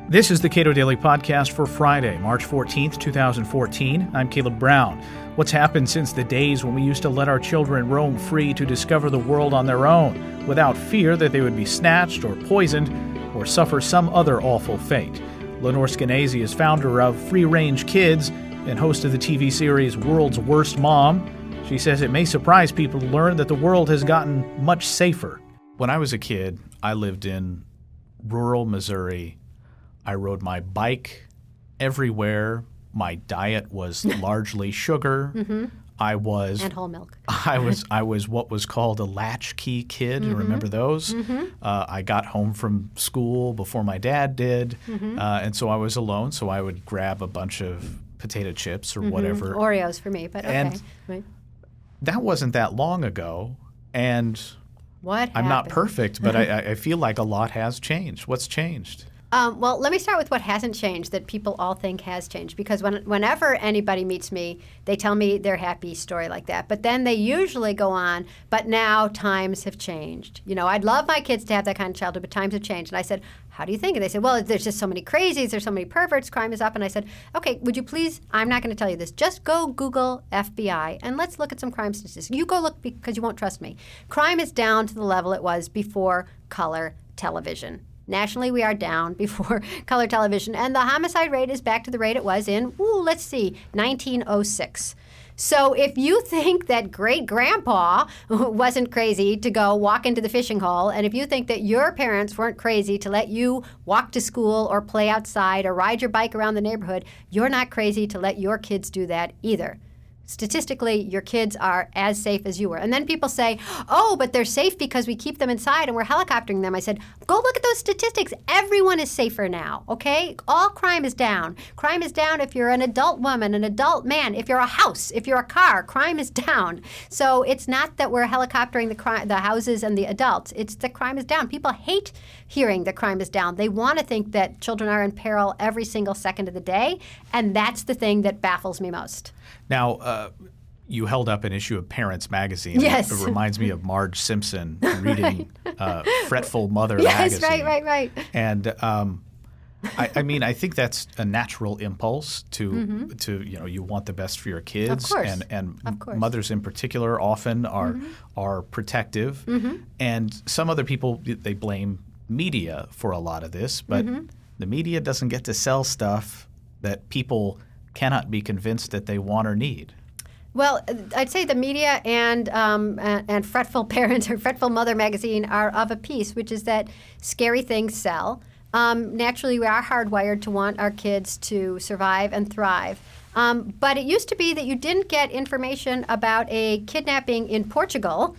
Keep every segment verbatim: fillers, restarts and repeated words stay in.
This is the Cato Daily Podcast for Friday, March fourteenth, twenty fourteen. I'm Caleb Brown. What's happened since the days when we used to let our children roam free to discover the world on their own, without fear that they would be snatched or poisoned or suffer some other awful fate? Lenore Skenazy is founder of Free Range Kids and host of the T V series World's Worst Mom. She says it may surprise people to learn that the world has gotten much safer. When I was a kid, I lived in rural Missouri. I rode my bike everywhere. My diet was largely sugar. Mm-hmm. I was and whole milk. I was I was what was called a latchkey kid. Mm-hmm. You remember those? Mm-hmm. Uh, I got home from school before my dad did, mm-hmm. uh, and so I was alone. So I would grab a bunch of potato chips or mm-hmm. whatever. Oreos for me, but okay. And right. that wasn't that long ago, and what I'm happened? not perfect, but I, I feel like a lot has changed. What's changed? Um, well, let me start with what hasn't changed that people all think has changed. Because when, whenever anybody meets me, they tell me their happy story like that. But then they usually go on, but now times have changed. You know, I'd love my kids to have that kind of childhood, but times have changed. And I said, how do you think? And they said, well, there's just so many crazies. There's so many perverts. Crime is up. And I said, okay, would you please, I'm not going to tell you this. Just go Google F B I and let's look at some crime statistics. You go look because you won't trust me. Crime is down to the level it was before color television. Nationally, we are down before color television, and the homicide rate is back to the rate it was in, ooh, let's see, nineteen oh six. So if you think that great-grandpa wasn't crazy to go walk into the fishing hole, and if you think that your parents weren't crazy to let you walk to school or play outside or ride your bike around the neighborhood, you're not crazy to let your kids do that either. Statistically, your kids are as safe as you were. And then people say, oh, but they're safe because we keep them inside and we're helicoptering them. I said, go look at those statistics. Everyone is safer now, okay? All crime is down. Crime is down if you're an adult woman, an adult man, if you're a house, if you're a car, crime is down. So it's not that we're helicoptering the crime, the houses and the adults. It's that crime is down. People hate hearing that crime is down. They want to think that children are in peril every single second of the day, and that's the thing that baffles me most. Now, uh, you held up an issue of Parents Magazine. Yes. It reminds me of Marge Simpson reading right. uh, Fretful Mother yes, magazine. Yes, right, right, right. And um, I, I mean, I think that's a natural impulse to, mm-hmm. to you know, you want the best for your kids. Of course. And, and of course. mothers in particular often are, mm-hmm. are protective. Mm-hmm. And some other people, they blame media for a lot of this. But mm-hmm. the media doesn't get to sell stuff that people cannot be convinced that they want or need. Well, I'd say the media and um, and, and Fretful Parent or Fretful Mother magazine are of a piece, which is that scary things sell. Um, naturally, we are hardwired to want our kids to survive and thrive. Um, but it used to be that you didn't get information about a kidnapping in Portugal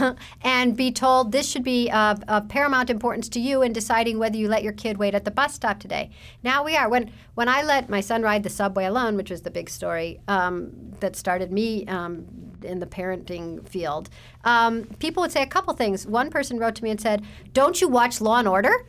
and be told this should be of, of paramount importance to you in deciding whether you let your kid wait at the bus stop today. Now we are. When when I let my son ride the subway alone, which was the big story um, that started me um, in the parenting field, um, people would say a couple things. One person wrote to me and said, "Don't you watch Law and Order?"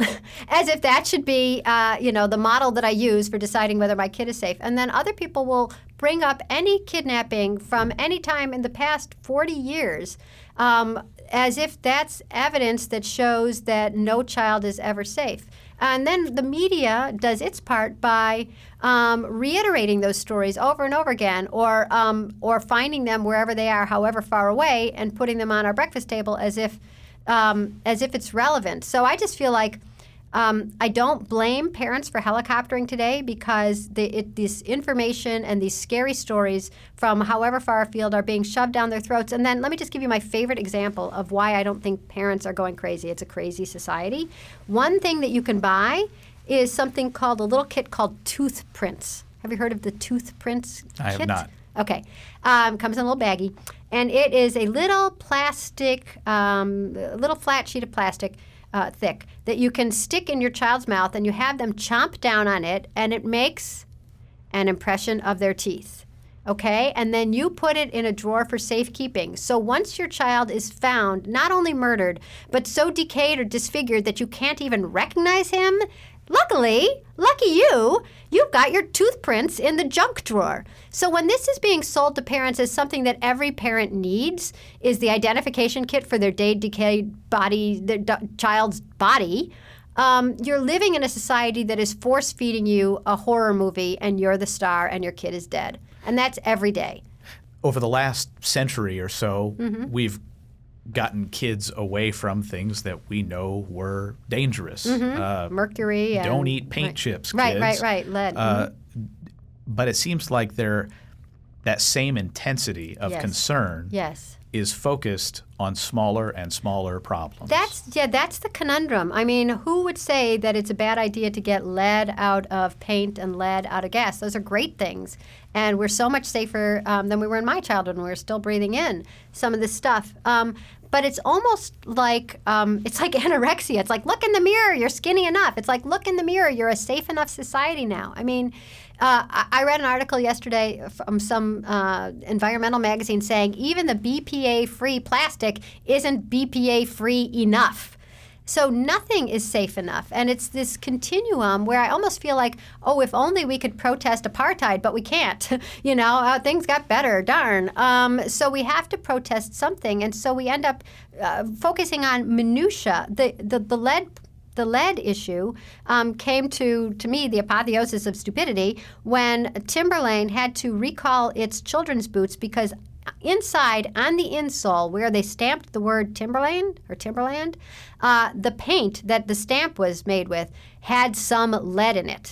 As if that should be, uh, you know, the model that I use for deciding whether my kid is safe. And then other people will bring up any kidnapping from any time in the past forty years um, as if that's evidence that shows that no child is ever safe. And then the media does its part by um, reiterating those stories over and over again, or um, or finding them wherever they are, however far away, and putting them on our breakfast table as if um, as if it's relevant. So I just feel like Um, I don't blame parents for helicoptering today because the, it, this information and these scary stories from however far afield are being shoved down their throats. And then let me just give you my favorite example of why I don't think parents are going crazy. It's a crazy society. One thing that you can buy is something called a little kit called Tooth Prints. Have you heard of the Tooth Prints kit? I have not. Okay. Um, comes in a little baggie. And it is a little plastic, um, a little flat sheet of plastic Uh, thick that you can stick in your child's mouth, and you have them chomp down on it, and it makes an impression of their teeth. Okay? And then you put it in a drawer for safekeeping. So once your child is found, not only murdered, but so decayed or disfigured that you can't even recognize him, luckily, lucky you, you've got your tooth prints in the junk drawer. So when this is being sold to parents as something that every parent needs, is the identification kit for their dead, decayed body, their d- child's body, um, you're living in a society that is force-feeding you a horror movie and you're the star and your kid is dead. And that's every day. Over the last century or so, mm-hmm. we've gotten kids away from things that we know were dangerous. Mm-hmm. Uh, Mercury. And, don't eat paint right. chips, kids. Right, right, right. Lead. Uh, mm-hmm. But it seems like they're, that same intensity of yes. concern yes. is focused on smaller and smaller problems. That's yeah, that's the conundrum. I mean, who would say that it's a bad idea to get lead out of paint and lead out of gas? Those are great things, and we're so much safer um, than we were in my childhood when we were still breathing in some of this stuff. Um, but it's almost like um, it's like anorexia. It's like, look in the mirror, you're skinny enough. It's like, look in the mirror, you're a safe enough society now. I mean. Uh, I read an article yesterday from some uh, environmental magazine saying even the B P A-free plastic isn't B P A-free enough. So nothing is safe enough. And it's this continuum where I almost feel like, oh, if only we could protest apartheid, but we can't. you know, uh, things got better, darn. Um, so we have to protest something. And so we end up uh, focusing on minutia. The, the, the lead The lead issue um, came to, to me, the apotheosis of stupidity when Timberlane had to recall its children's boots because inside, on the insole, where they stamped the word Timberlane or Timberland, uh, the paint that the stamp was made with had some lead in it.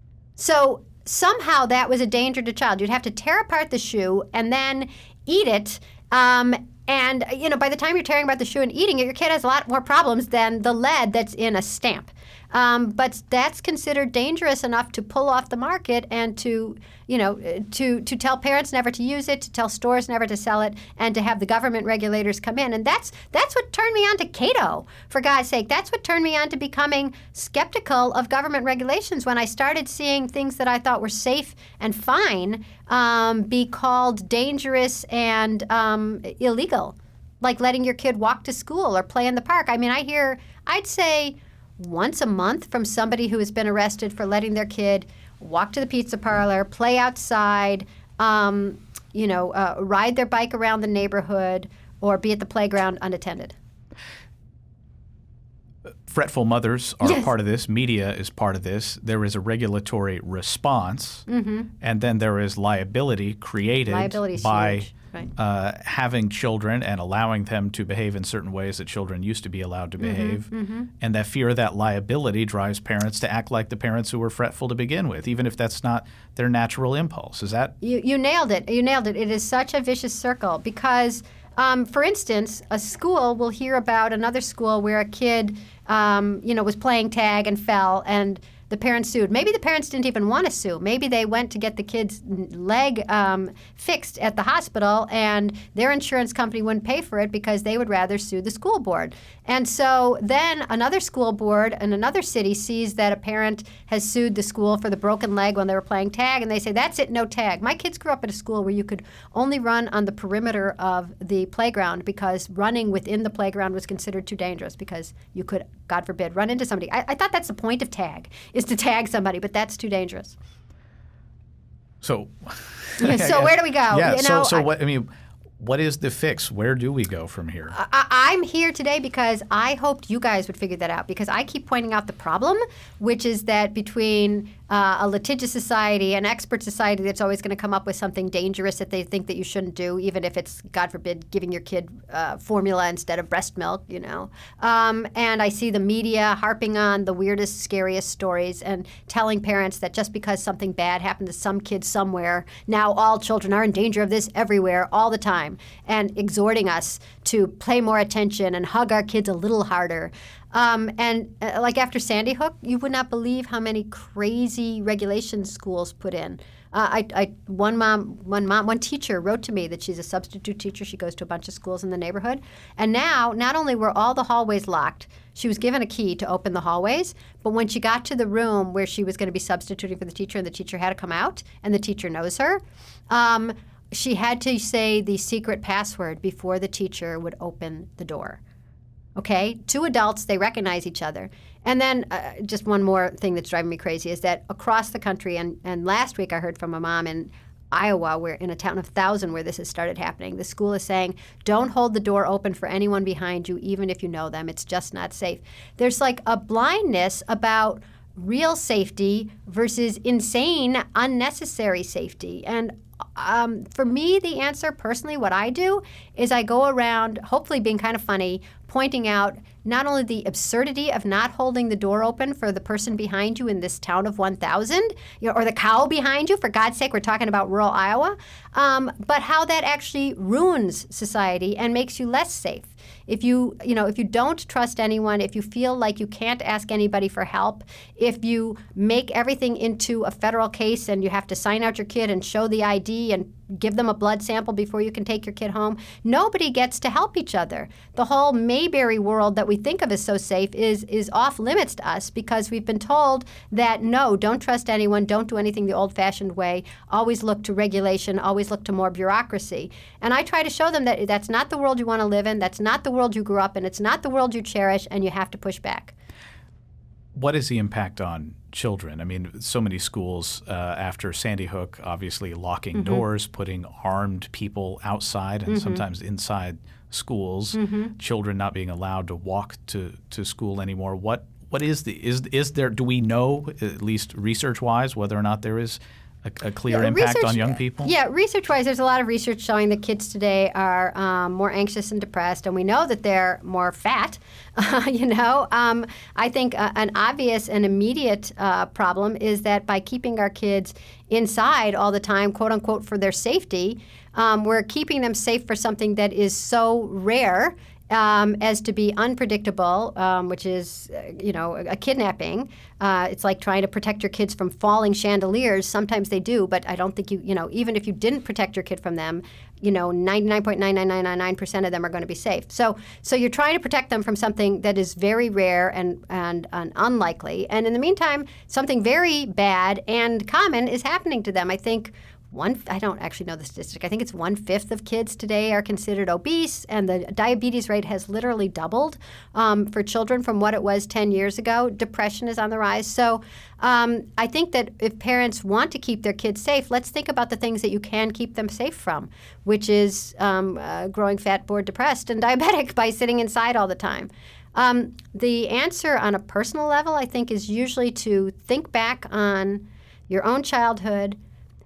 So somehow that was a danger to child. You'd have to tear apart the shoe and then eat it. Um, And, you know, by the time you're tearing apart the shoe and eating it, your kid has a lot more problems than the lead that's in a stamp. Um, but that's considered dangerous enough to pull off the market and to, you know, to, to tell parents never to use it, to tell stores never to sell it, and to have the government regulators come in. And that's that's what turned me on to Cato, for God's sake. That's what turned me on to becoming skeptical of government regulations when I started seeing things that I thought were safe and fine um, be called dangerous and um, illegal, like letting your kid walk to school or play in the park. I mean, I hear, I'd say, once a month from somebody who has been arrested for letting their kid walk to the pizza parlor, play outside, um, you know, uh, ride their bike around the neighborhood, or be at the playground unattended. Fretful mothers are Yes. part of this. Media is part of this. There is a regulatory response, Mm-hmm. and then there is liability created Liability is by huge. Right. uh, having children and allowing them to behave in certain ways that children used to be allowed to behave. mm-hmm. And that fear of that liability drives parents to act like the parents who were fretful to begin with, even if that's not their natural impulse. Is that? You, you nailed it. You nailed it. It is such a vicious circle because, um, for instance, a school will hear about another school where a kid, um, you know, was playing tag and fell, and the parents sued. Maybe the parents didn't even want to sue. Maybe they went to get the kid's leg um, fixed at the hospital, and their insurance company wouldn't pay for it because they would rather sue the school board. And so then another school board in another city sees that a parent has sued the school for the broken leg when they were playing tag, and they say, that's it, no tag. My kids grew up at a school where you could only run on the perimeter of the playground because running within the playground was considered too dangerous because you could, God forbid, run into somebody. I, I thought that's the point of tag, is to tag somebody, but that's too dangerous. So, Yeah, so where do we go? Yeah. You so, know, so I- what? I mean, what is the fix? Where do we go from here? I, I'm here today because I hoped you guys would figure that out, because I keep pointing out the problem, which is that between uh, a litigious society, an expert society that's always going to come up with something dangerous that they think that you shouldn't do, even if it's, God forbid, giving your kid uh, formula instead of breast milk, you know. Um, and I see the media harping on the weirdest, scariest stories and telling parents that just because something bad happened to some kid somewhere, now all children are in danger of this everywhere, all the time, and exhorting us to pay more attention and hug our kids a little harder. Um, and uh, like after Sandy Hook, you would not believe how many crazy regulations schools put in. Uh, I, I, one mom, one mom, one teacher wrote to me that she's a substitute teacher. She goes to a bunch of schools in the neighborhood, and now not only were all the hallways locked, she was given a key to open the hallways. But when she got to the room where she was going to be substituting for the teacher, and the teacher had to come out, and the teacher knows her, um, she had to say the secret password before the teacher would open the door. Okay, two adults, they recognize each other. And then uh, just one more thing that's driving me crazy is that across the country, and, and last week I heard from a mom in Iowa, where in a town of one thousand where this has started happening. The school is saying, don't hold the door open for anyone behind you, even if you know them. It's just not safe. There's like a blindness about real safety versus insane, unnecessary safety. And um, for me, the answer personally, what I do is I go around, hopefully being kind of funny, pointing out not only the absurdity of not holding the door open for the person behind you in this town of one thousand, you know, or the cow behind you, for God's sake, we're talking about rural Iowa, um, but how that actually ruins society and makes you less safe. If you, you know, if you don't trust anyone, if you feel like you can't ask anybody for help, if you make everything into a federal case and you have to sign out your kid and show the I D and give them a blood sample before you can take your kid home, nobody gets to help each other. The whole Mayberry world that we think of as so safe is is off limits to us because we've been told that no, don't trust anyone, don't do anything the old-fashioned way, always look to regulation, always look to more bureaucracy. And I try to show them that that's not the world you want to live in, that's not the world you grew up in, it's not the world you cherish, and you have to push back. What is the impact on children? I mean, so many schools uh, after Sandy Hook, obviously locking mm-hmm. doors, putting armed people outside and mm-hmm. sometimes inside schools, mm-hmm. children not being allowed to walk to, to school anymore. What what is the is is there? Do we know, at least research-wise, whether or not there is a, a clear yeah, impact research, on young people? Yeah, research-wise, there's a lot of research showing that kids today are um, more anxious and depressed, and we know that they're more fat. Uh, you know, um, I think uh, an obvious and immediate uh, problem is that by keeping our kids inside all the time, quote unquote, for their safety, um, we're keeping them safe for something that is so rare Um, as to be unpredictable, um, which is, uh, you know, a, a kidnapping. Uh, it's like trying to protect your kids from falling chandeliers. Sometimes they do, but I don't think you, you know, even if you didn't protect your kid from them, you know, ninety-nine point nine nine nine nine nine percent of them are going to be safe. So, so you're trying to protect them from something that is very rare and, and, and unlikely. And in the meantime, something very bad and common is happening to them. I think One, I don't actually know the statistic. I think it's one-fifth of kids today are considered obese, and the diabetes rate has literally doubled um, for children from what it was ten years ago. Depression is on the rise. So um, I think that if parents want to keep their kids safe, let's think about the things that you can keep them safe from, which is um, uh, growing fat, bored, depressed, and diabetic by sitting inside all the time. Um, the answer on a personal level, I think, is usually to think back on your own childhood,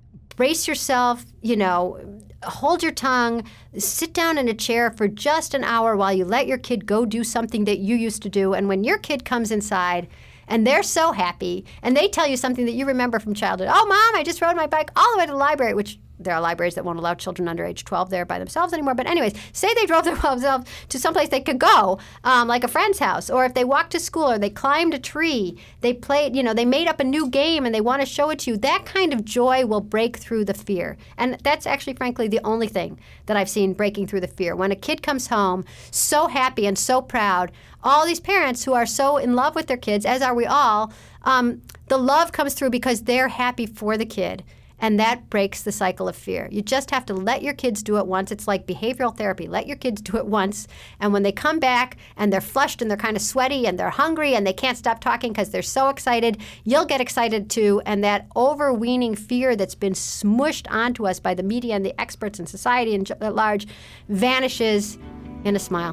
brace yourself, you know, hold your tongue, sit down in a chair for just an hour while you let your kid go do something that you used to do. And when your kid comes inside and they're so happy and they tell you something that you remember from childhood, oh, Mom, I just rode my bike all the way to the library, which there are libraries that won't allow children under age twelve there by themselves anymore. But anyways, say they drove themselves to someplace they could go, um, like a friend's house, or if they walked to school or they climbed a tree, they played, you know, they made up a new game and they want to show it to you. That kind of joy will break through the fear. And that's actually, frankly, the only thing that I've seen breaking through the fear. When a kid comes home so happy and so proud, all these parents who are so in love with their kids, as are we all, um, the love comes through because they're happy for the kid. And that breaks the cycle of fear. You just have to let your kids do it once. It's like behavioral therapy. Let your kids do it once. And when they come back and they're flushed and they're kind of sweaty and they're hungry and they can't stop talking because they're so excited, you'll get excited too. And that overweening fear that's been smushed onto us by the media and the experts and society at large vanishes in a smile.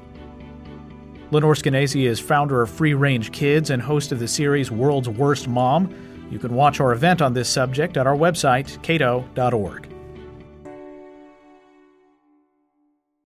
Lenore Skenazy is founder of Free Range Kids and host of the series World's Worst Mom. You can watch our event on this subject at our website, cato dot org.